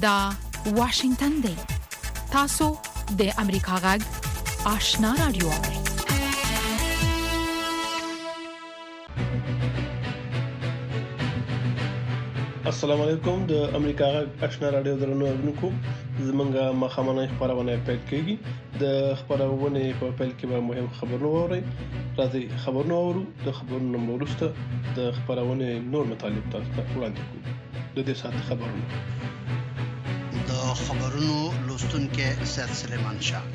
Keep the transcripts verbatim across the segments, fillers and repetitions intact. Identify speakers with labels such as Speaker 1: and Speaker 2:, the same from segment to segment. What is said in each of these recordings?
Speaker 1: دا واشنگتن دی تاسو د امریکا غږ آشنا رادیو
Speaker 2: السلام علیکم د امریکا غږ آشنا رادیو درنو اورونکو زمونږه مخامنه خبرونه پیل کیږي د خبرونه په پیل کې به مهم خبرونه ووري راځي خبرونه وورو د خبرونو وروسته د خبرونه نور مطالب تاسو ته وړاندې کوو د دې سات خبرونه
Speaker 3: د خبرونو لوستونکو سید سلیمان شاه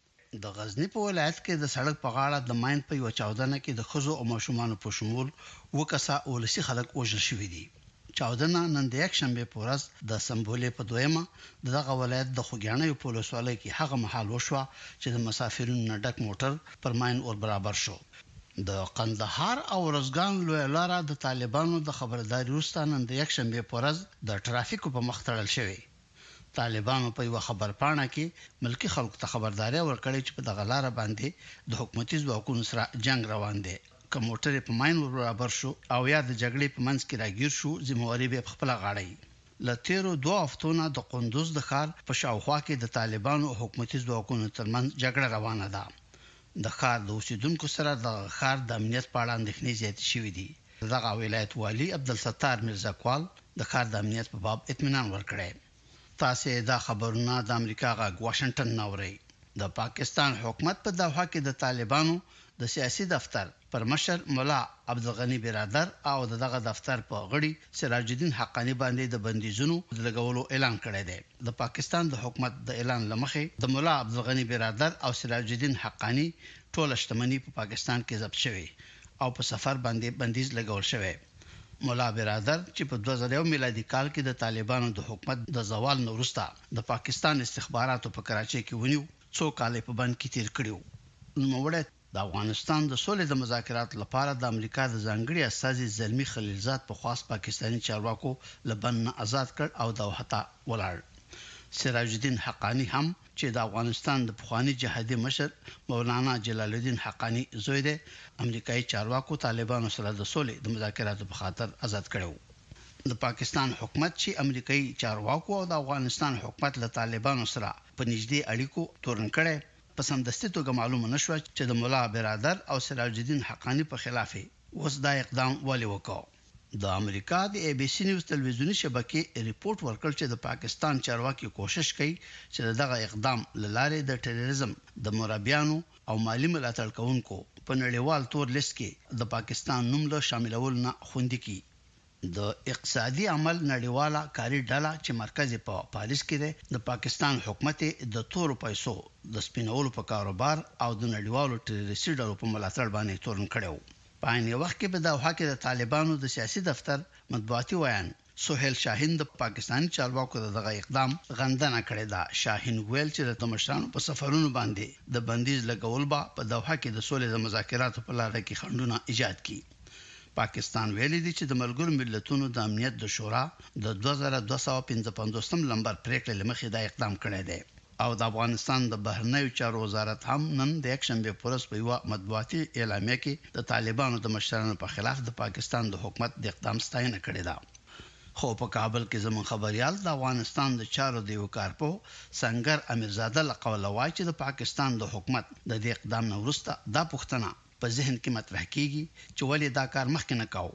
Speaker 3: د غزنی په ولایت کې د سړک په غاړه د ماین په یو چاودنه کې د خزو او ماشومان په شمول وکاسا ولسی خلک وژل شوی دي چاودنه نن د یک شنبه په ورځ د سمبولې په دویمه دغه ولایت د خوګیانې په لوسوالۍ کې هغه محل وشو چې د مسافرونو ډک موټر پر ماین ور برابر شو د قندهار او رزګان لوی لاره د طالبانو د خبرداري وروسته نن د یک شنبه په ورځ د ټرافیکو په مخ تړل شوی طالبانو په یو خبر پاڼه کې ملکی خلکو ته خبرداري ورکړې چې په دغه لار باندې د حکومتي ځواکونو سره جنگ روان دی کوم موټر په ماین ور برابر شو او یا د جګړې په منځ کې راګیر شو ذمہواری به خپل غاړي لتیرو دوه هفتونه د قندوز د ښار په شاوخوا کې د طالبانو او حکومتي ځواکونو ترمنځ جګړه روانه ده د ښار د اوسیدونکو سره د ښار د امنیت په اړه اندېښنې زیاتې شوې دي دغه ولایت والی عبدالستار مرزاقوال د ښار د امنیت په باب اطمینان ورکړی تاسو دا خبرونه د امریکا غږ واشنگټن نوري د پاکستان حکومت په دغه کې د طالبانو د سیاسي دفتر پر مشر مولا عبدالغنی برادر او دغه دفتر په غړي سراج الدین حقانی باندې د بندیزونو د لګولو اعلان کړی دی د پاکستان د حکومت د اعلان لمخې د مولا عبدالغنی برادر او سراج الدین حقانی ټول شتمنۍ په پاکستان کې ضبط شوی او په سفر باندې بندیز لګول شوی مولا برادر چې په دوه زره میلادي کال کې د طالبانو د حکومت د زوال وروسته د پاکستان استخباراتو په کراچۍ کې ونیو څو کال په بند کې تیر کړیو نو وړه د افغانستان د سولې د مذاکرات لپاره د امریکا د ځانګړي استازي زلمی خلیلزاد په خاص پاکستانی چارواکو لبن آزاد کړ او د وحتا ولاړ سراج الدین حقانی هم چې د افغانستان د پخوانی جهادي مشر مولانا جلال الدین حقانی زوی دی امریکایي چارواکو طالبانو سره د سولې د مذاکراتو په خاطر آزاد کړو د پاکستان حکومت چې امریکایي چارواکو او د افغانستان حکومت له طالبانو سره په نږدې اړیکو تورن کړي په سمدستي توګه معلومه نشو چې د مولا برادر او سراج الدین حقانی په خلاف اوس دا اقدام ولې وکړ د امریکا د ای بي سي نیوز تلویزیونی شبکې ریپورت ورکړ چې د پاکستان چارواکي کوشش کوي چې دغه اقدام لاره د ټیرریزم د مرابیانو او مالی ملاتړ کوونکو په نړیوال تور لیست کې د پاکستان نوم له شاملول نه خوندي کی د اقتصادي عمل نړیواله کاری ډله چې مرکزی په پالیس کې ده د پاکستان حکومت د تور پیسو د سپینولو په کاروبار او د نړیوالو ټیرریستي ډلو په ملاتړ باندې تورن کړو په عین وخت کې په دغه کې د طالبانو د سیاسي دفتر مطبوعاتي ویان سہیل شاهین د پاکستاني چارواکو دغه اقدام غندنه کړې ده شاهین ویل چې د تمشرانو په سفرونو باندې د بندیز لګول با په دغه کې د سولې د مذاکراتو په لار کې خنډونه ایجاد کړي پاکستان ویلي دی چې د ملګرو ملتونو د امنیت د شورا د دوه زره دوه سوه پنځه پنځوس لمبر پریکړې لمخې دا اقدام کړی دی او د افغانستان د بهرنیو چارو وزارت هم نن د یک شنبه پورس په یو مطبوعاتي اعلامیه کې د طالبانو د مشرانو په خلاف د پاکستان د حکومت د اقدام ستاینه کړې ده خو په کابل کې زمون خبريال د افغانستان د چارو د یو کارپو سنگر امیرزاده لقول وایي چې د پاکستان د حکومت د دې اقدام نه وروسته دا پوښتنه په ذهن کې مطرح کیږي چې ولې دا کار مخکې نه کاوه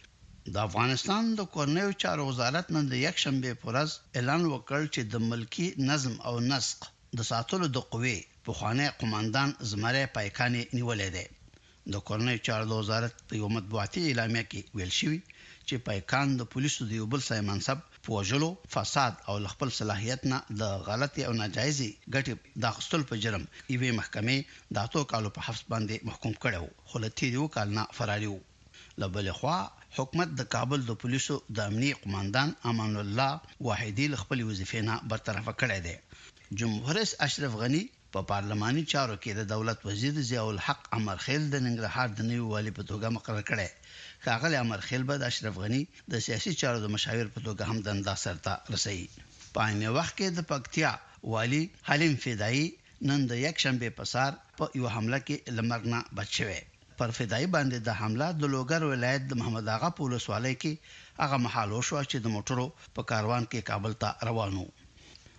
Speaker 3: د افغانستان د کورنیو چارو وزارت نن د یک شنبه پورز اعلان وکړ چې د ملکی نظم او نسق د ساتلو د قوې په خوانه قوماندان زمره پایکانې نیولې ده د کورنیو چارو وزارت په یو مطبوعاتي اعلامیه کې ویل شوی چې پایکان د پولیسو د یو بل ځای منصب پوجلو فساد او خپل صلاحیت نه د غلطي او ناجایزي ګټې د خپل په جرم ایوه محکمې د اتو کالو په حبس باندې محکوم کړو خو له تیریو کال نه فراریو لبل خوا حکومت د کابل د پولیسو د امنیي قوماندان امان الله واحدی خپل وظیفې نه برطرف کړی دی جمهور رئیس اشرف غنی په پارلماني چارو کې د دولت وزیر ضیاء الحق امرخیل د ننګرهار د نیو والی په توګه مقرر کړی کاغله امرخیل به د اشرف غنی د سیاسي چارو د مشاور په توګه هم دنده سرته رسي په عین وخت کې د پکتیا والی حلیم فدایی نن د یک شنبه په سار په یو حمله کې لمرنا بچوي پر فدایی باندې د حمله د لوګر ولایت د محمد اغا پولیس والي کې هغه محل وشو چې د موټرو په کاروان کې کابل ته روانو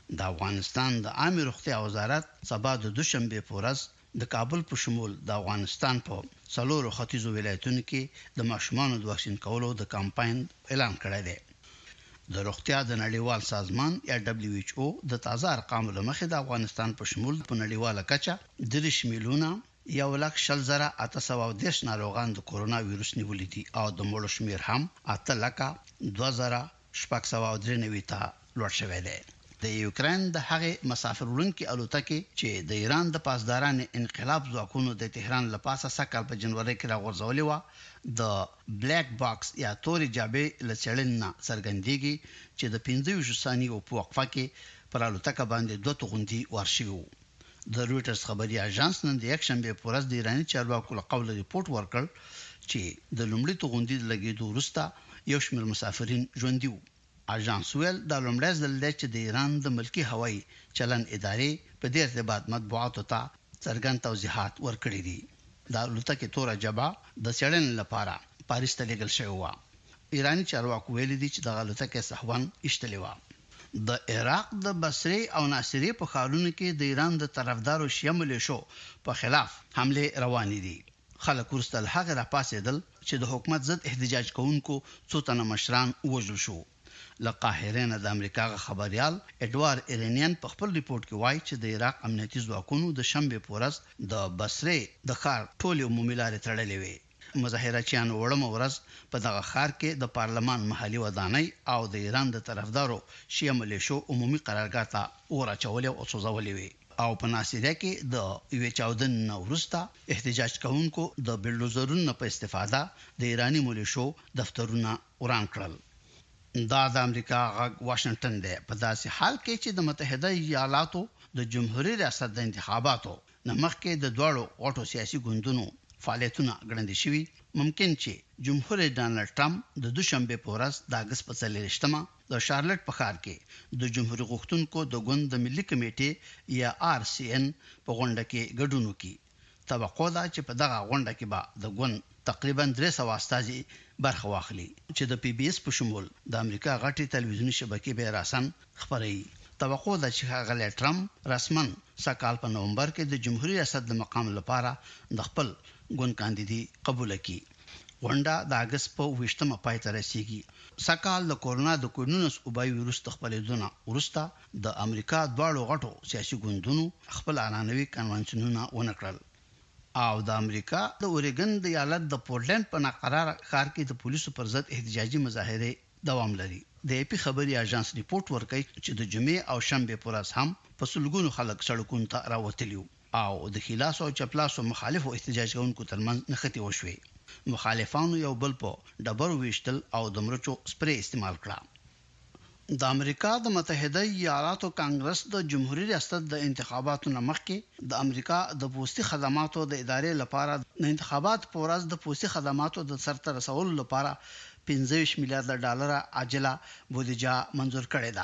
Speaker 3: د افغانستان د عامه روغتیا وزارت سبا د دوشنبه په ورځ د کابل په شمول د افغانستان په څلورو ختیځو ولایتونو کې د ماشومانو د واکسین کولو د کمپاین اعلان کړی دی د روغتیا د نړیوال سازمان یا دبليو ایچ او د تازه ارقامو لمخې د افغانستان په شمول په نړیواله کچه دریش میلیونه یو لک شل زره اته سوه او دېرش ناروغان د کورونا وایروس نیولې دي او د مړو شمیر هم اته لکه دوه زره شپږ سوه او درې نوي ته لوړ شوی دی د یوکرين د هغه مسافر وړونکو الوتکې چې د ایران د پاسداران انقلاب ځواکونو د تهران لپاسه سکهال په جنوري کې راغورځولې و د بلیک باکس یا تورې جابې لڅړنه څرګندېږي چې د پنځه ویشت ثانیو په وقفه کې پر الوتکه باندې دوه توغندي ورشيو د رويټرز خبري اژانس نن د یک شنبه په ورځ د ایراني چارواکو له قوله ریپورت ورکړ چې د لومړي توغندي لګیدو وروسته یو شمېر مسافرین ژوندي وو اژانس ویل د لومړی ځل چې د ایران د ملکی هوایي چلن ادارې په دې ارتباط مطبوعاتو ته څرګند توضیحات ورکړي دي د الوتکې تور جبا د چلن لپاره پاریس ته لېږل شوی و ایرانی چارواکو ویل دي چې د الوتکې صحوان اشتلې و د عراق د بصره او ناصری په ښارونو کې د ایران د طرفدارو شیعه ملیشو په خلاف حمله روانې دي خلک ورستل هغه را پاسېدل چې د حکومت ضد احتجاج کوونکو څو تنه مشران وژل شو لقاهره نه د امریکا خبريال اډوار ایرانیان په خپل ریپورت کې وایي چې د عراق امنیتي ځواکونو د شنبه په ورځ د بصره د ښار ټول عمومي لارې تړلې وې مظاهرچیان وړم ورځ په دغه ښار کې د پارلمان محلي ودانۍ او د ایران د طرفدارو شیعه ملیشو عمومي قرارګاه ته ورچول او سوځولې وې او په ناصریه کې د یو چاودن نورستا احتجاج کوونکو د بلډوزرونو په استفاده د ایرانی ملیشو دفترونه وران کړل دا د امریکا غږ واشنگټن دی په داسې حال کې چې د متحده ایالاتو د جمهوریت ریاست د انتخاباتو نمخ کې د دوړو غټو سیاسي ګوندونو فعالیتونه ګړندې شوي ممکن چې جمهور رئیس ډانلډ ټرمپ د دوشنبه په ورځ د اگست په څلورشتمه د شارلټ په ښار کې د جمهوریت غوښتونکو د ګوند د ملي کمیټې یا آر سی ان په غونډه کې ګډون وکړي توقع ده چې په دغه غونډه کې به د ګوند تقریبا درې سوه استازي برخه واخلي چې د پی بی اس په شمول د امریکا غټي تلویزیونی شبکې به راسن خبري توقع ده چې هغه ټرمپ رسمن سکهال په نومبر کې د جمهوریت ریاست د مقام لپاره د خپل ګوند کاندیدي قبول کړي غونډه د اگست په ویشتمه پای ته رسیږي سکهال د کورونا د کورونس وبای ویروس خپلېدونه ورسته د امریکا دواړو غټو سیاسي ګوندونو خپل اعلانوي کنوانسیونونه ونکړل او د امریکا د اوريګن د ایالت د پورټلند په ناقرار ښار کې د پولیسو پر ضد احتجاجي مظاهره دوام لري د ای پی خبري اژانس ریپورت ورکړي چې د جمعې او شنبه پر ورځ هم په سلګونو خلک سړکونو ته راوتلیو او د خلاص او چپلاسو مخالفو احتجاج کوونکو ترمنځ نښتې وشوي مخالفانو یو بل په ډبرو ویشتل او د مرچو سپری استعمال کړه د امریکا د متحده ایالاتو کانګرس د جمهوریت ریاست د انتخاباتو مخکې د امریکا د پوستي خدماتو د ادارې لپاره د انتخابات په ورځ د پوستي خدماتو د سرته رسولو لپاره پنځه ویشت میلیارډ ډالر عاجله بودیجه منظور کړې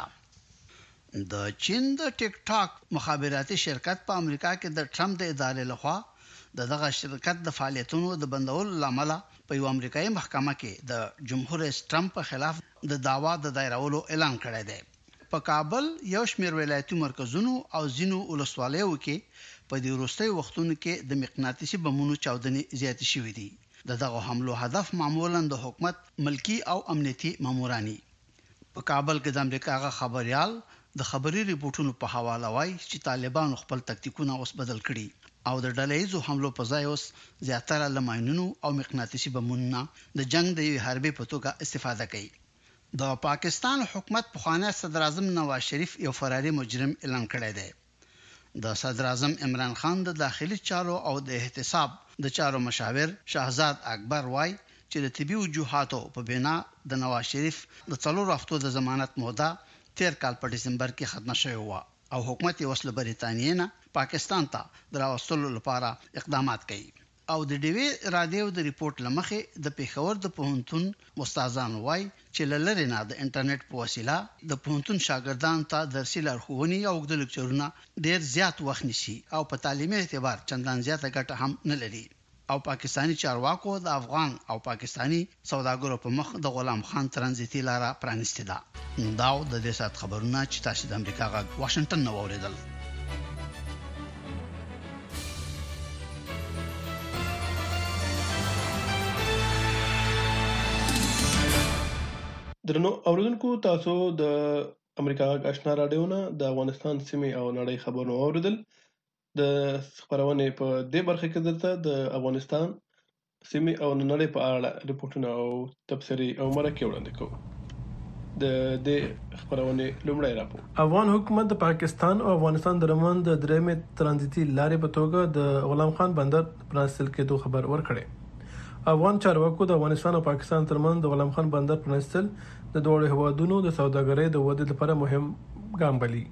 Speaker 3: ده د چین د ټیک ټاک مخابراتي شرکت په امریکا کې د ټرمپ د ادارې لخوا د دغه شرکت د فعالیتونو د بندولو لامل په یو امریکایي محکمه کې د جمهور رئیس ټرمپ په خلاف د دعوا د دایرولو اعلان کړی دی په کابل یو شمېر ولایتي مرکزونو او ځینو ولسوالیو کې په دې وروستي وختونو کې د مقناطیسي بمونو چاودنې زیاتې شوې دي د دغه حملو هدف معمولاً د حکومت ملکی او امنیتي مامورانی په کابل کې د امریکا خبريال د خبري ریپورتونو په حواله وایي چې طالبان خپل تکتیکونه اوس بدل کړي او د ډلهیزو حملو په ځای اوس زیاتره لماینونو او مقناطیسي بمونو د جنگ د یو حربي په توګه استفاده کوي د پاکستان حکومت په خانه صدر اعظم نواز شریف یو فراري مجرم اعلان کړی دی د صدر اعظم عمران خان د داخلي چارو او د احتساب د چارو مشاور شهزاد اکبر وای چې د طبي وجوهاتو په بنا د نواز شریف د څلور هفتو د ضمانت موده تیر کال په دسمبر کې ختمه شوې و او حکومت یې وسله بریتانیا نه پاکستان ته دراوستلو لپاره اقدامات کوي او د ډیوی رادیو د ریپورت لمخې د پیښور د پوهنتون استادان وای چې لری نه د انټرنیټ په وسیله د پوهنتون شاګردانو ته درسي لارښوونې او د لیکچرونو ډیر زیات وخت نشي او په تعلیمي اعتبار چندان زیاته ګټه هم نه لري او پاکستانی چارواکو د افغان او پاکستانی سوداګرو په مخ د غلام خان ترانزیتي لاره پرانیستې ده. دا د دې سات خبرونه چې تاسو د امریکا غږ واشنگټن نو اوریدل.
Speaker 2: درنو اوریدونکو تاسو د امریکا غږ آشنا رادیو نه د افغانستان سیمې او نړۍ خبرونه اوریدل. د خبرونه په دې برخه کې دلته د افغانستان سیمې او نړۍ په اړه ریپورتونه او تبصرې او مرکې وړاندې کوو. د دې خبرونه لومړی راپور. افغان حکومت د پاکستان او افغانستان ترمنځ د درېمې ترانزیتي لارې په توګه د غلام خان بندر پرانستل کېدو خبر ورکړی. افغان چارواکو د افغانستان او پاکستان ترمنځ د غلام خان بندر پرانستل د دوه هیوادونو د سوداګرۍ د ودې لپاره مهم ګام بلي.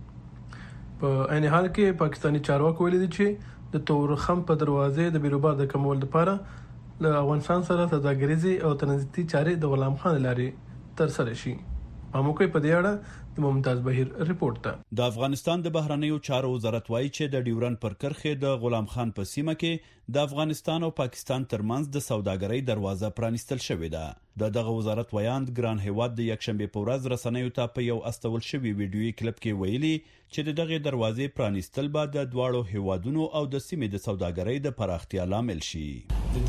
Speaker 2: په عین حال کې پاکستانی چارواکو ویلي دي چې د تورخم په دروازې د بیروبار د کمول لپاره له افغانستان سره سوداګریزي او ترانزیتي چارې د غلام خان لارې تر سره شي. اموکې په دې اړه د ممتاز بهیر ریپورت ته.
Speaker 4: د افغانستان د بهرنیو چارو وزارت وايي چې د ډیورن پر کرښې د غلام خان په سیمه کې د افغانستان او پاکستان ترمنځ د سوداګرۍ دروازه پرانیستل شوې ده. د دغه وزارت ویاند ګران هیواد د یکشنبه په ورځ رسنیو ته په یو استول شوی ویډیویي کلیپ کې ویلي چې د دغه دروازې پرانیستل به د دواړو هیوادونو او د سیمې د سوداګرۍ د پراختیا لامل شي.
Speaker 5: د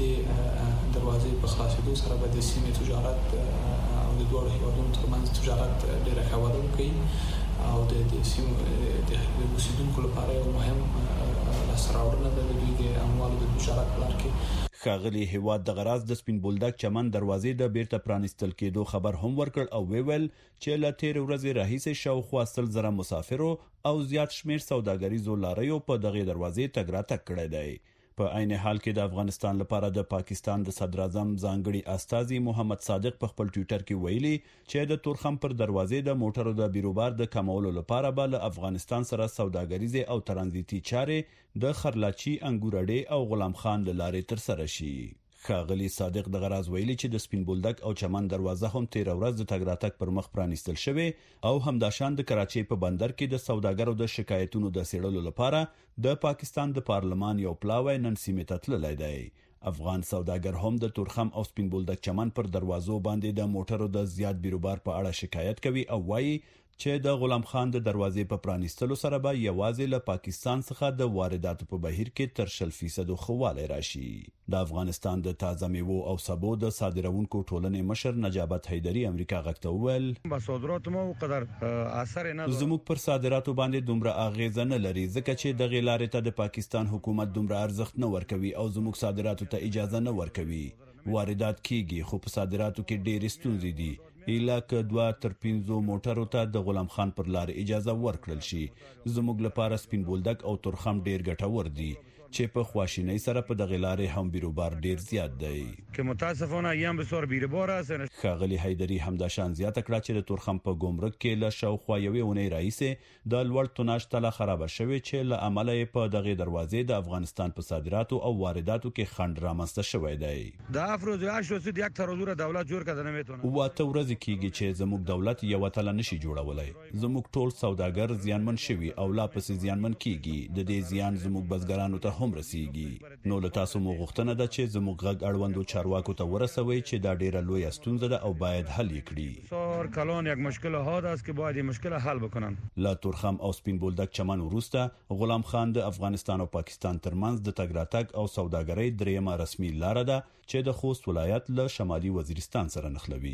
Speaker 5: دې دروازې په خلاصېدو سره به د سیمې تجارت او د دواړو هیوادونو ترمنځ تجارت ډېره ښه وده وکړي او د سیمې د اوسیدونکو لپاره یو مهم لاسته راوړنه ده د دوی د اموالو د تجارت په لار کې.
Speaker 4: ښاغلي هیواد د غراز د سپین بولدک چمن دروازې د بیرته پرانیستل کېدو خبر هم ورکړ او ویل چې له تیر ورځې راهیسې شاوخوا سل زره مسافرو او زیات شمیر سوداګریزو لاریو په دغه دروازې تګ راتګ کړی دی. په عین حال کې د افغانستان لپاره د پاکستان د صدر اعظم ځانګړي استازي محمد صادق په خپل ټوئیټر کې ویلي چې د تورخم پر دروازې د موټرو د بیروبار د کمولو لپاره به له افغانستان سره سوداګریزي او ترانزیتي چارې د خرلاچي انګورړې او غلام خان لارې تر سره شي. ښاغلي صادق د غراز ویلي چې د سپین بولدک او چمن دروازه هم تیر ورځ د تګ راتګ پر مخ پرانیستل شوی او همداشان د کراچۍ په بندر کې د سوداګرو د شکایتونو د څېړلو لپاره د پاکستان د پارلمان یو پلاوی نن سیمې ته تللی دی. افغان سوداګر هم د تورخم او سپین بولدک چمن پر دروازو باندې د موټرو د زیات بیروبار په اړه شکایت کوي او وایي چې د غلام خان د دروازې په پرانیستلو سره به یوازې له پاکستان څخه د وارداتو په بهیر کې تر شل فیصد خواله راشي. د افغانستان د تازه میوو او سبو د صادرونکو ټولنې مشر نجابت حیدری امریکا غږ ته وویل
Speaker 6: صادرات مو قدر اثر نه
Speaker 4: زموږ پر صادراتو باندې دومره اغیزه نه لري ځکه چې دغه لارې ته د پاکستان حکومت دومره ارزښت نه ورکوي او زموږ صادراتو ته اجازه نه ورکوي. واردات کیږي خو په صادراتو کې ډېرې ستونزې دي. ایله که دوه تر پنځو موټرو ته د غلام خان پر لار اجازه ورکړل شي. زموږ لپاره سپین بولدک او تورخم ډیر ګټور دي چې په خواشینۍ سره په دغه لارې هم بیروبار ډیر زیات دی.
Speaker 6: که متاسفانه یم بسیار بیروبار است.
Speaker 4: ښاغلي حیدری همداشان زیاته کړه چې د تورخم په ګمرک کې له شاوخوا یوې اونۍ راهیسې د لوړ توناژ تله خرابه شوې چې له امله یې په دغه دروازې د افغانستان په صادراتو او وارداتو کې خنډ رامنځته شوی دی.
Speaker 6: د افروز هشت روز یک ترازو را دولت جوړ کړه نمیتونه.
Speaker 4: واته ورځې کیږي چې زموږ دولت یو تله نشي جوړولای. زموږ ټول سوداګر زیانمن شوي او لا پسې زیانمن کیږي. د دې زیان زموږ بزګرانو ته هم رسیږي. نو له تاسو مو غوښتنه ده چې زموږ غږ اړوندو چارواکو ته ورسوي چې دا ډیره لویه ستونزه ده او باید حل یې کړي.
Speaker 6: سار کلان یک مشکل حاد است که باید این مشکل حل بکنن.
Speaker 4: لا تورخم او سپین بولدک چمن وروسته غلام خان د افغانستان او پاکستان ترمنځ د تګ راتګ او سوداګرۍ دریمه رسمي لار ده چې د خوست ولایت له شمالي وزیرستان سره نښلوي.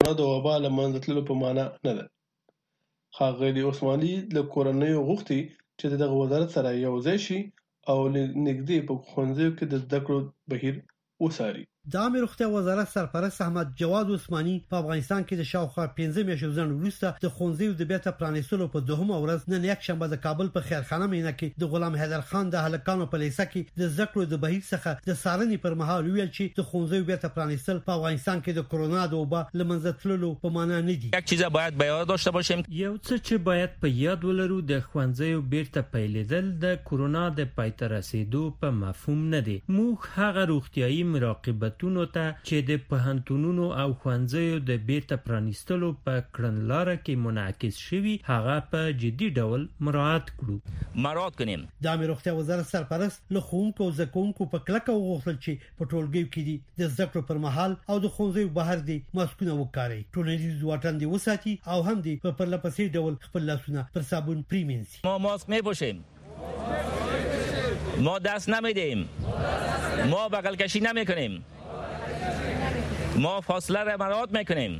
Speaker 2: کرونا د وبا له منځه تللو په معنا نه ده. ښاغلي عثماني له کورنیو غوښتي چې دغه وزارت سره یو ځای شي او نږدې په ښوونځیو کې د زده کړو بهیر وڅاري.
Speaker 7: د عامه روغتیا وزارت سرپرست احمد جواد عثماني په افغانستان کې د شاوخوا پنځه میاشتو ځنډ وروسته د ښوونځیو د بیرته پرانیستلو په دوهمه ورځ نن یک شنبه د کابل په خیرخانه مینه کې د غلام حیدر خان د هلکانو په لیسه کې د زده کړو د بهیر څخه د څارنې پر مهال ویل چې د ښوونځیو بیرته پرانیستل په افغانستان کې د کرونا د وبا له منځه تللو په معنا نه دي.
Speaker 8: یک چیز باید به یاد داشته باشیم،
Speaker 9: یو څه چې باید په یاد ولرو د ښوونځیو بیرته پیلېدل د کرونا د پای ته رسیدو په مفهوم نه دي. موږ هغه روغتیايي مراقبتونو ته چې د پوهنتونونو او ښوونځیو د بیرته پرانیستلو په کړنلاره کې منعکس شوي هغه په جدي ډول مراعات کړو
Speaker 8: مراعات کنیم.
Speaker 7: د عامه روغتیا وزارت سرپرست له ښوونکو او زده کوونکو په کلکه وغوښتل چې په ټولګیو کې دي د زده کړو پر مهال او د ښوونځیو بهر دي ماسکونه وکاري، ټولنیز واټن دي وساتي او هم دي په پرلپسې ډول خپل لاسونه پر صابون پریمنځي.
Speaker 8: ما ماسک میپوشیم، ما دست نمیدیم، ما بغل کشی نمیکنیم، ما فاصله را مراعات میکنیم.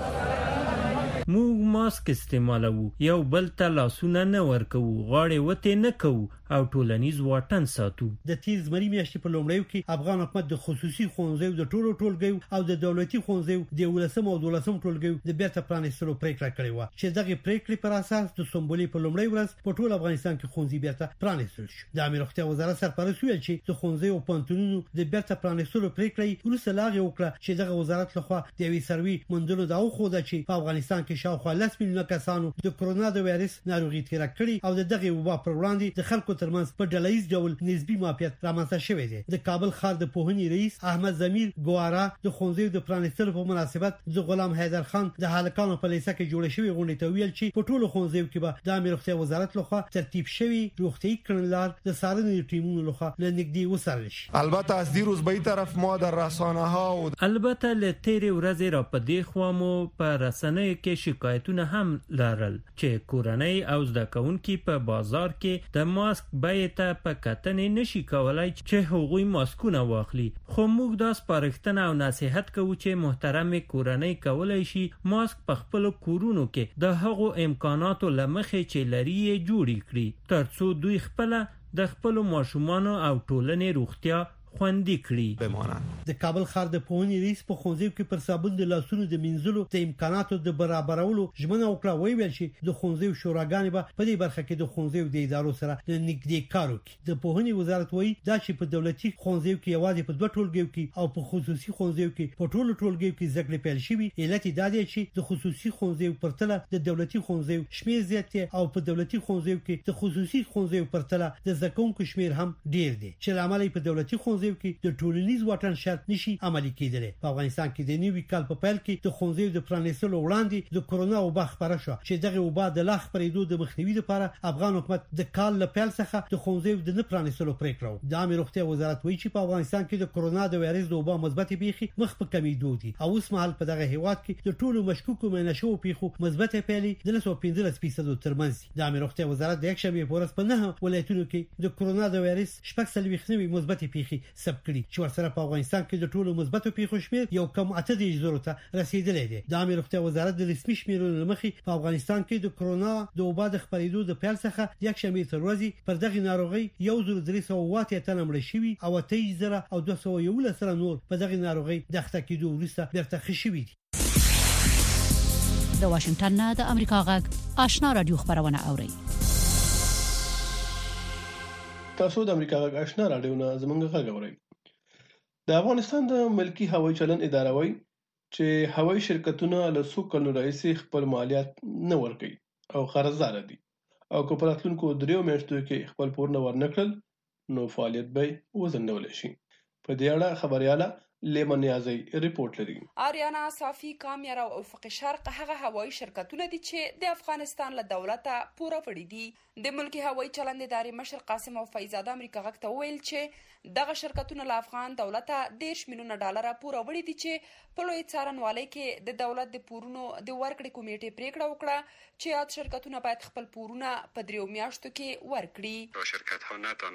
Speaker 9: موږ ماسک استعمالوو، یو بل ته لاسونه نه ورکوو، غاړې وتې نه کوو او ټولنیز واټن ساتو.
Speaker 7: د تیر زمري میاشتې په لومړیو کې افغان حکومت د خصوصي ښوونځیو د ټولو ټولګیو او د دولتي ښوونځیو د یولسم او دولسم ټولګیو د بیرته پرانیستلو پریکړه کړې و چې دغه پریکړې پر اساس د سمبولي په لومړی ورځ په ټول افغانستان کې ښوونځي بیرته پرانیستل شو. د عامه روغتیا وزارت سرپرست ویل چې د ښوونځیو او پوهنتونونو د بیرته پرانیستلو پریکړې وروسته لاغې وکړه چې دغه وزارت لخوا د یوې سروي موندلو دا وښوده چې په افغانستان کې شاوخوا لس میلیونه کسانو د کرونا د وایرس ناروغي تیر کړي او د دغه وبا پر وړاندې د خلکو ترمنځ په ډلهییز ډول نسبی معافیت رامنځته شوی دی. د کابل ښار د پوهنې رئیس احمد زمیر ګوارا د ښوونځیو د پرانیستلو په مناسبت د غلام حیدر خان د هلکانو په لیسه کې جوړ شوی غونډه ته ویل چې په ټولو ښوونځیو کې به د عامه روغتیا وزارت لخوا ترتیب شوی روغتیايي کړنلار د څارنې ټیمونو لخوا له نږدې وڅارل شي.
Speaker 10: البته از دیروز به این طرف ما در رسانه ها و
Speaker 9: البته له تیرې ورځې را په دې خوا مو په رسنیو کې شکایتونه هم لرل چې کورنۍ او زده کوونکي په بازار کې د ماسک بیې ته په کتنې نشي کولای چې هغوی ماسکونه واخلي، خو موږ دا سپارښتنه او نصیحت کوو چې محترم کورنۍ کولای شي ماسک په خپل کورونو کې د هغو امکاناتو لمخې چې لري جوړ کړي ترڅو دوی خپل د خپل ماشومان او ټولنې روغتیا خوندي کړي
Speaker 10: بمانند.
Speaker 7: د کابل ښار د پوهنې رئیس په ښوونځیو کې پر صابون د لاسونو د مینځلو د امکاناتو د برابرولو ژمنه وکړه. ویل چې د ښوونځیو شوراګانې به په دې برخه کې د ښوونځیو د ادارو سره نږدې کار وکړي. د پوهنې وزارت وایي دا چې په دولتي ښوونځیو کې یوازې په دوه ټولګیو کې او په خصوصي ښوونځیو کې په ټولو ټولګیو کې زده کړې پیل شوي، علت دا دی چې د خصوصي ښوونځیو پرتله د دولتي ښوونځیو شمیر زیات دی او په دولتي ښوونځیو کې د خصوصي ښوونځیو پرتله د زده کوونکو شمیر هم ډیر دی چې لامل په دولتي ښوونځیو کې د ټولنیز واټن شرط نشي عملي کېدلی. په افغانستان کې د نوي کال په پیل کې د ښوونځیو د پرانیستلو وړاندې د کرونا وبا خبره شو چې دغه وبا د لا خپرېدو د مخنیوي لپاره افغان حکومت د کال له پیل څخه د ښوونځیو د نه پرانیستلو پریکړه وکړه. د عامه روغتیا وزارت وایي چې په افغانستان کې د کرونا د وایرس د وبا مثبتې پیښې مخ په کمیدو دي او اوس مهال په دغه هیواد کې د ټولو مشکوکو معاینه شوو پیښو مثبتې پیلې د لسو پنځلس فیصد ترمنځ دي. د عامه روغتیا وزارت د یک شنبې په ورځ په نه ولایتونو کې د کرونا د وایرس شپږ څلوېښت نوي مثبتې پیښې ثبت کړي چې ورسره په افغانستان کې د ټولو مثبتو پیښو شمېر یو کم اته دېرش زرو ته رسیدلی دی. د عامه روغتیا وزارت د رسمي شمیرونو مخې په افغانستان کې د کرونا د وبا د خپرېدو د پیل څخه یک شنبې تر ورځې پر دغه ناروغي یو زر درې سوه اووه اتیا تنه مړه شوي او اته زره او دوه سوه یولس تنه نور په دغه ناروغي د اخته کېدو وروسته بیرته ښه شوي دي.
Speaker 1: د واشنگټن نه د امریکا غږ آشنا رادیو خبرونه اوري.
Speaker 2: تاسو د امریکا غږ آشنا رادیو نه زمونږ غږ اورئ. د افغانستان د ملکی هوایي چلن اداره وایي چې هوایي شرکتونه له څو کلونو راهیسې خپل مالیات نه ورکوي او قرضدار دي او که په راتلونکو دریو میاشتو کې خپل پورونه ورنکړل نو فعالیت به وځنډول شي. په دې اړه خبرياله لیمن نیازی ریپورت لري.
Speaker 11: آریانا صافی کامیار او افق شرق هغه هوایي شرکتونه دي چې د افغانستان له دولته پوره وړي دي. د ملکی هوایي چلند ادارې مشر قاسم او فیضاده امریکا غږ ته ویل چې دغه شرکتونه له افغان دولته دیش میلیونه ډالر پوره وړي دي چې په لوی څارنوالۍ کې د دولت د پورونو د ورکړې کمیټې پریکړه وکړه چې یاد شرکتونه باید خپل پورونه په دریو میاشتو کې ورکړي.
Speaker 12: شرکت ها نتونن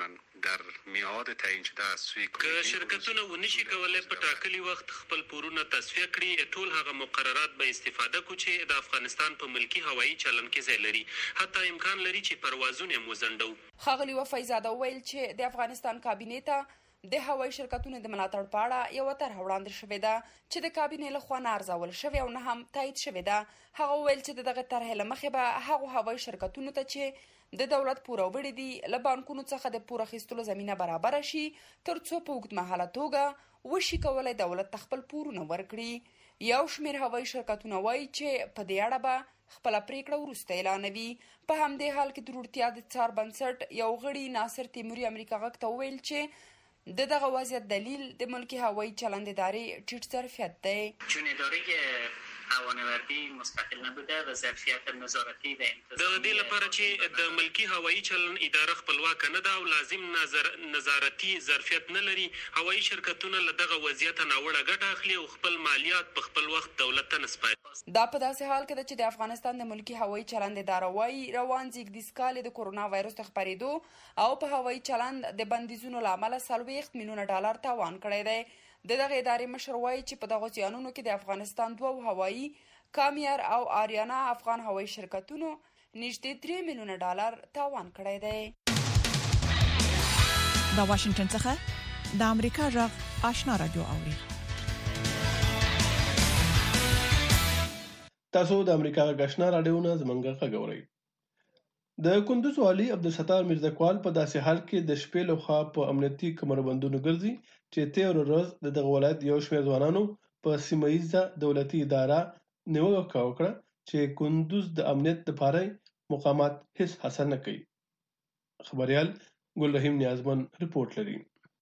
Speaker 12: در میعاد تعیین شده از سوی
Speaker 13: که شرکتونه ونشي کولای په ټاکلي وخت خپل پورونه تصفیه کړي، ټول هغه مقررات به استفاده کو چې د افغانستان په ملکی هوایي چلن کې ځای لري، حتی امکان لري چې پروازونه مو ځنډو.
Speaker 11: ښاغلي وفایزاده ویل چې د افغانستان کابینې ته د هوایي شرکتونو د ملاتړ په اړه یو طرح وړاندې شوې ده چې د کابینې لخوا نه ارزول شوې او نه هم تایید شوې ده. هغه ویل چې دغه طرح له مخې به هغو هوایي شرکتونو ته چې د دولت پوره وړي دي له بانکونو څخه د پوره اخیستلو زمینه برابره شي، تر څو په اوږدمهاله توګه وشي کولای دولت ته خپل پورونه ورکړي. یو شمېر هوایي شرکتونه وایي چې په دې اړه به خپله پریکړه وروسته اعلانوي. په همدې حال کې د روغتیا د څار بنسټ یو غړي ناصر تیموري امریکا غږ ته وویل چې د دغه وضعیت دلیل د ملکی هوایي چلند ادارې ټیټ ظرفیت دی.
Speaker 14: چون اداره هوانوردی مستقل نبوده و ظرفیت نظارتی و انتظامی
Speaker 13: د دې لپاره چې د ملکی هوایي چلن اداره خپلواک نه ده او لازم نظر نظارتي ظرفیت نه لري، هوایي شرکتونه له دغه وضعیت ناوړه ګټه اخلي او خپل مالیات په خپل وخت دولت ته نسپاري.
Speaker 11: دا په داسې حال کې ده چې د افغانستان د ملکی هوایي چلند اداره وايي روان زیږدیز کال د کورونا وایرس د خپرېدو او په هوایي چلند د بندیزونو له امله څلوېښت میلیونه ډالر تاوان کړی دی. د دغه ادارې مشر وایي چې په دغو زیانونو کې د افغانستان دوه هوایي کامیار او آریانا افغان هوایي شرکتونو نږدې درې میلیونه ډالر تاوان کړی دی.
Speaker 1: د واشنگټن څخه د امریکا غږ آشنا رادیو اوري.
Speaker 2: تاسو د امریکا غږ آشنا رادیو نه زمونږ غږ اورئ. د کندوز والي عبدالستار میرزاکوال په داسې حال کې د شپې لخوا په امنیتي کمربندونو ګرځي چې تیر ورځ د دغه ولایت یو شمېر ځوانانو په سیمه ییزه دولتي اداره نیوکه وکړه چې کندوز د امنیت لپاره مقامات هیڅ هڅه نه کوي. خبريال ګل رحیم نیازمن رپورټ لري.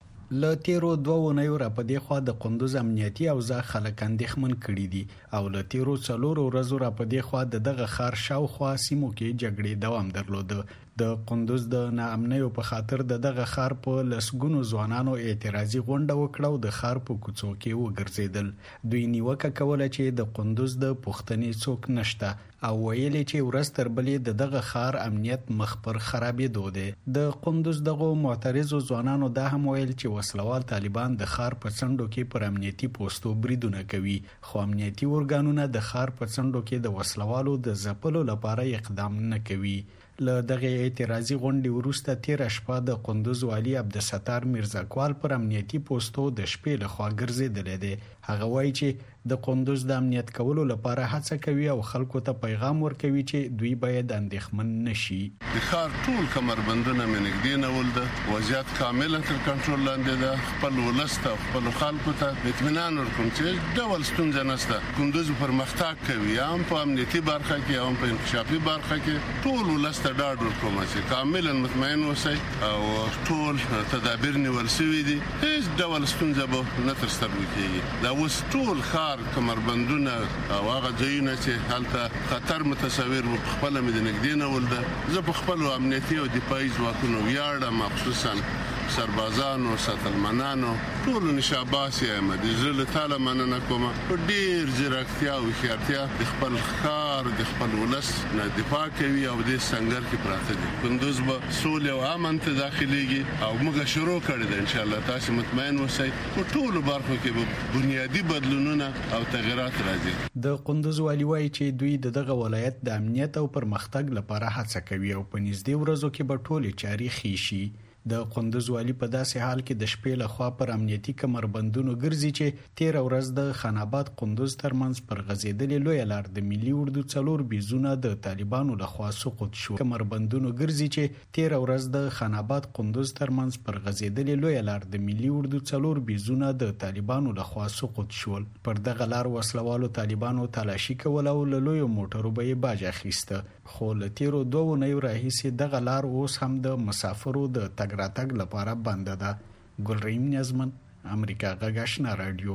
Speaker 15: له تیرو دوه اونیو را په دې خوا د کندوز امنیتي اوضاع خلک اندېښمن کړي دي او له تیرو څلورو ورځو را په دې خوا د دغه ښار شاوخوا سیمو کې جګړې دوام درلوده. د کندوز د ناامنیو په خاطر د دغه ښار په لسګونو ځوانانو اعتراضي غونډه وکړه او د ښار په کوڅو کې وګرځېدل. دوی نیوکه کوله چې د کندوز د پښتنې څوک نشته او ویلي چې ورځ تر بلې د دغه ښار امنیت مخ پر خرابېدو دی. د کندوز دغه معترضو ځوانانو دا هم ویل چې وسلوال طالبان د ښار په څنډو کې پر امنیتي پوستو بریدونه کوي، خو امنیتي ارګانونه د ښار په څنډو کې د وسلوالو د ځپلو لپاره اقدام نه کوي. له دغه اعتراضي غونډې وروسته تیره شپه د کندوز والي عبدالستار میرزاکوال پر امنیتي پوستو د شپې لخوا ګرځېدلی دی. هغه وایي چې د کندوز د امنیت کولو لپاره هڅه کوي او خلکو ته پیغام ورکوي چې دوی باید اندېښمن نشي.
Speaker 16: د ښار ټول کمربندونه مې نږدې نیول ده، وضعیت کاملا تر کنټرول لاندې ده. خپل ولس ته خپلو خلکو ته اطمینان ورکوم چې ډول ستونزه نشته. کندوز پرمختګ کوي، هم په امنیتي برخه کې هم په انکشافي برخه کې. ټول ولس ته ډاډ ورکوم چې کاملا مطمئن اوسئ او ټول تدابیر نیول شوي دي، هیڅ ډول ستونزه به نه تر سترګو کېږي. دا اوس ټول ښار کمربندونه او هغه ځایونه چې هلته خطر متصور و په خپله مې د نږدې نیول ده. زه په خپلو امنیتي او دفاعي ځواکونو ویاړم، خصوصا سربازانو، ساتلمنانو، ټولو نشاباس یم. د زړه له تاله مننه کوم په ډېر ځیرکتیا او هوښیارتیا د خپل ښار د خپل ولس نه دفاع کوي او دې سنګر کې پراته دي. کندوز به سولې او امن ته داخليږي او موږ شروع کړی ده. انشاءالله تاسو مطمئن اوسئ په ټولو برخو کې به بنیادي بدلونونه او تغیرات راځي.
Speaker 15: د کندوز والي وایي چې دوی د دغه ولایت د امنیت او پرمختګ لپاره هڅه کوي او په نږدې ورځو کې به ټولې چارې ښې شي. د کندوز والي په داسې حال کې د شپې لخوا پر امنیتي کمربندونو ګرځي چې تیره ورځ د خان آباد کندوز ترمنځ پر غځېدلې لویه لار د ملي اردو څلور بیزونه د طالبانو لخوا سقوط شو. کمربندونو ګرځي چې تیره ورځ د خان آباد کندوز ترمنځ پر غځېدلې لویه لار د ملي اردو څلور بیزونه د طالبانو لخوا سقوط شول. پر دغه لار وسلوالو طالبانو تلاشي کوله او له لویو موټرو به یې باج اخیسته، خو له تیرو دوه اونیو راهیسې دغه لار اوس هم د مسافرو د تګ راتګ لپاره بند ده. ګلریم نیازمن، امریکا غږ آشنا رادیو.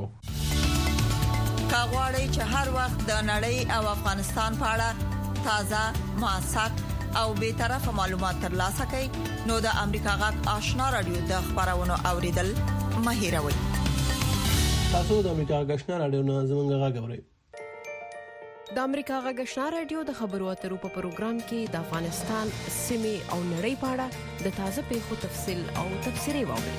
Speaker 17: کاغوري چې هر وخت د نړۍ او افغانستان په اړه تازه، موثق او به طرفه معلومات ترلاسه کړئ نو د امریکا غږ آشنا رادیو د خبرونو اوریدل مه هیروئ.
Speaker 2: تاسو د امریکا غږ آشنا رادیو نه زموږ غږ اورئ.
Speaker 18: د امریکا غږ آشنا رادیو د خبرو اترو په پروګرام کې د افغانستان سیمه او نړۍ په اړه د تازه پیښو تفصیل او تفسیري واوري.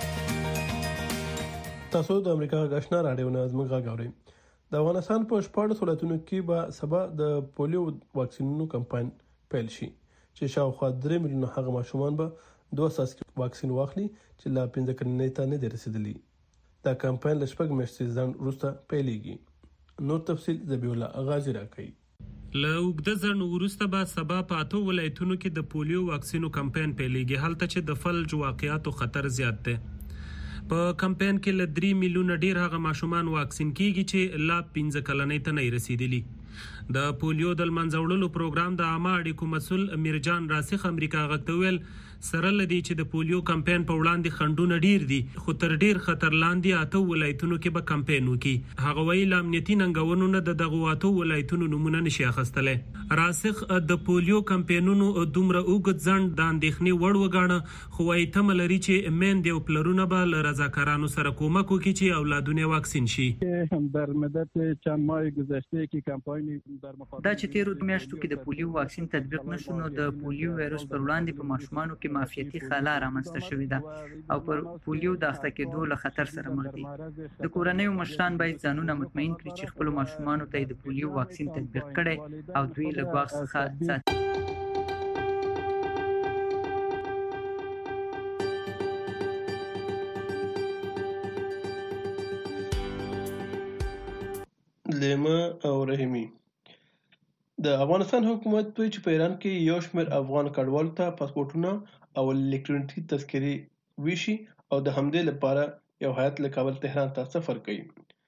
Speaker 2: تاسو د امریکا غږ آشنا رادیو نه زموږ غږ اورئ. د افغانستان په شپږ ولایتونو کې به سبا د پولیو واکسینونو کمپاین پیل شي چې شاوخوا درې میلیونه هغه ماشومان به دوه ساسي واکسین واخلي چې لا پنځه کلنې ته نه دي رسیدلي. دا کمپاین له شپږ میاشتې ځنډ وروسته پیلېږي. نور تفصیل ذبیح الله غازی راکوي.
Speaker 19: له اوږده ځنډ وروسته به سبا په اته ولایتونو کې د پولیو واکسینو کمپاین پیلېږي، هلته چې د فلج واقعیاتو خطر زیات دی. په کمپاین کې له درې میلیونه ډیر هغه ماشومان واکسین کیږي چې لا پنځه کلنې ته نه رسیدلي. د پولیو د منځ وړلو پروګرام د عامه اړیکو مسؤل میرجان راسخ امریکا غږ ته ویل سره لدی چې د پولیو کمپاین په وړاندې خندونه ډیر دي، خو تر ډیر خطر لاندې اته ولایتونو کې به کمپاین وکړي. هغه ویل امنیتي ننګونو نه د دغه اته ولایتونو نمونه نشي اخیستلای. راسخ د پولیو کمپاینونو دومره اوږد ځنډ د اندېښنې وړ وګاڼه، خو وايي تمه لري چې میندې او پلرونه به له رضاکارانو سره کومک وکړي چې اولادونه واکسین شي.
Speaker 20: در مدت چند ماه گذشته که کمپاین در مخاطب
Speaker 21: دا چې تیرو میاشتو کې د پولیو واکسین تطبیق نشو نو د پولیو وایروس پر وړاندې په ماشومانو کې معافیتي خلا رامنځته شوې ده او پر پولیو د اخته کېدو له خطر سره مخ دي. د کورنیو مشران باید ځانونه مطمئن کړي چې خپل ماشومانو ته د پولیو واکسین تطبیق کړي او دوی له ګواښ څخه ساتي.
Speaker 2: لیمه او رحیمی د افغانستان حکومت دوی چې په ایران کې یو شمېر افغان کډوالو ته پاسپورتونه او الکترونیکي تذکرې ویشي او د همدې لپاره یو هیئت له کابل تهران ته سفر کوي.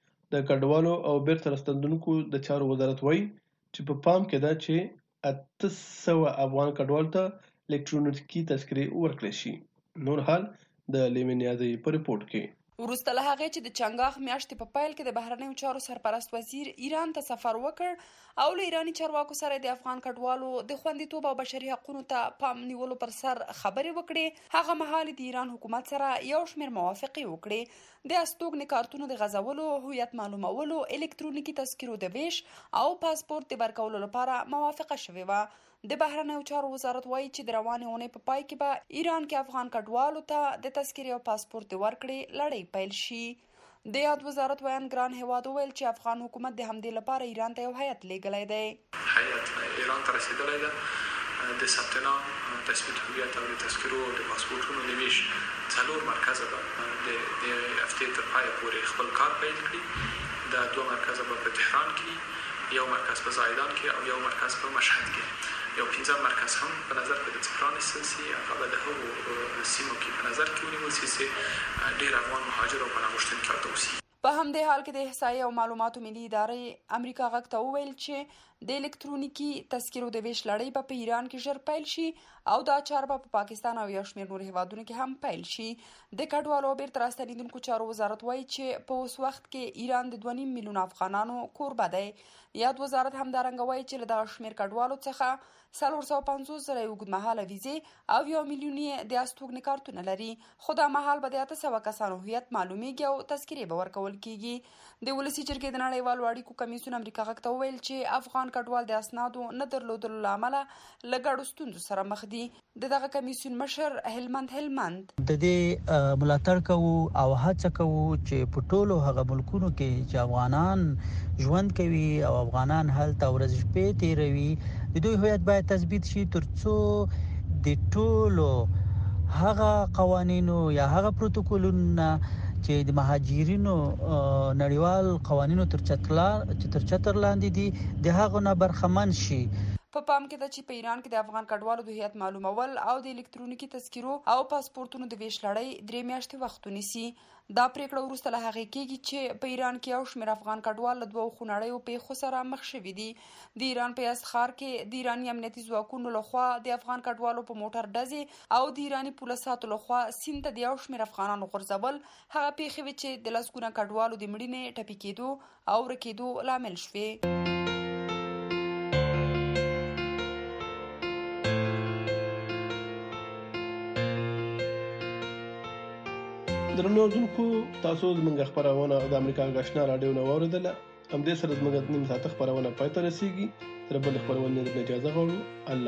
Speaker 2: د کډوالو او بیرته راستنېدونکو د چارو وزارت وایي چې په پام کې ده چې اته سوه افغان کډوالو ته الکترونیکي تذکرې ورکړل شي. نور حال د لیمه نیازي په رپورټ کې.
Speaker 11: وروسته له هغې چې د چنګاښ میاشتې په پیل کې د بهرنیو چارو سرپرست وزیر ایران ته سفر وکړ او له ایراني چارواکو سره د افغان کډوالو د خوندیتوب او بشري حقوقو ته پام نیولو پر سر خبرې وکړې، هغه مهال د ایران حکومت سره یو شمېر موافقې وکړې. د استوګنې کارتونو د غځولو، هویت معلومولو، الکترونیکي تذکرو د ویش او پاسپورت د ورکولو لپاره موافقه شوې وه. د بهرنیو چارو وزارت وایي چې د روانې اونۍ په پای کې به ایران کې افغان کډوالو ته د تذکرې او پاسپورت د ورکړې لړۍ پیل شي. د یاد وزارت ویان ګران هیواد وویل چې افغان حکومت د همدې لپاره ایران ته یو هیئت لیږلی دی.
Speaker 5: هیئت ایران ته رسیدلی ده د ثبت نام، تثبیت هویت او د تذکرو او د پاسپورټونو د ویش څلور مرکزه به د هفتې تر پایه پورې خپل کار پیل کړي. دا دوه مرکزه به په تهران کې، یو مرکز په زایدان کې او یو مرکز په مشهد کې. یو پنځم مرکز هم په نظر کې د پرانیستل سي، هغه به د هغو سیمو کې په نظر کې ونیول سي چې ډېر افغان مهاجر او پناه غوښتونکي هلته اوسي.
Speaker 11: په همدې حال کې د احصایې او معلوماتو ملي ادارې امریکا غږ ته وویل چې د الکترونیکي تذکرو د ویش لړۍ به په ایران کې ژر پیل شي او دا چاره به په پاکستان او یو شمېر نور هیوادونو کې هم پیل شي. د کډوالو او بیرته راستنېدونکو چارو وزارت وایي چې په اوس وخت کې ایران د دوه نیم میلیونه افغانانو کوربه دی. یاد وزارت همدارنګه وایي چې له دغه شمېر کډوالو څخه څلور سوه پنځوس زره یې اوږدمهاله ویزې او یو میلیون یې د استوګنې کارتونه لري، خو دا مهال به د اته سوه کسانو هویت معلومیږي او تذکرې به ورکول کیږي. د ولسي جرګې د نړیوالو اړیکو کمیسیون امریکا غږ ته وویل چې افغان کډوال د اسنادو نه درلودلو له امله له ګډو ستونزو سره مخ دي. د دغه کمیسیون مشر هلمند هلمند
Speaker 22: د دې ملاتړ کوو او هڅه کوو چې په ټولو هغه ملکونو کې چې افغانان ژوند کوي او افغانان هلته ورځ شپې تیروي د دوی هویت باید تثبیت شي، ترڅو د ټولو هغه قوانینو یا هغه پروتوکولونه چې د مهاجرینو نړیوال قوانینو تر چتر لاندې دي د هغو نه برخمن شي.
Speaker 11: په پام کې ده چې په ایران کې د افغان کډوالو د هویت معلومول او د الکترونیکي تذکرو او پاسپورتونو د ویش لړۍ درې میاشتې وخت ونیسي. دا پریکړه وروسته له هغې کېږي چې په ایران کې یو شمېر افغان کډوال له دوو خونړیو پیښو سره مخ شوي دي. د ایران په یزد ښار کې د ایراني امنیتي ځواکونو لخوا د افغان کډوالو په موټر ډزې او د ایراني پولیساتو لخوا سیند ته د یو شمېر افغانانو غورځول هغه پیښې وې چې د لسګونه کډوالو د مړینې، ټپي کېدو او ورکېدو لامل شوې.
Speaker 2: درنو اوردونکو، تاسو زموږ خبرونه د امریکا غږ آشنا رادیو نه واوریدله. هم دې سره زموږ د نیم ساعت خبرونه پاتې رسیدي تر بل خبرونه د اجازه غواړو. الله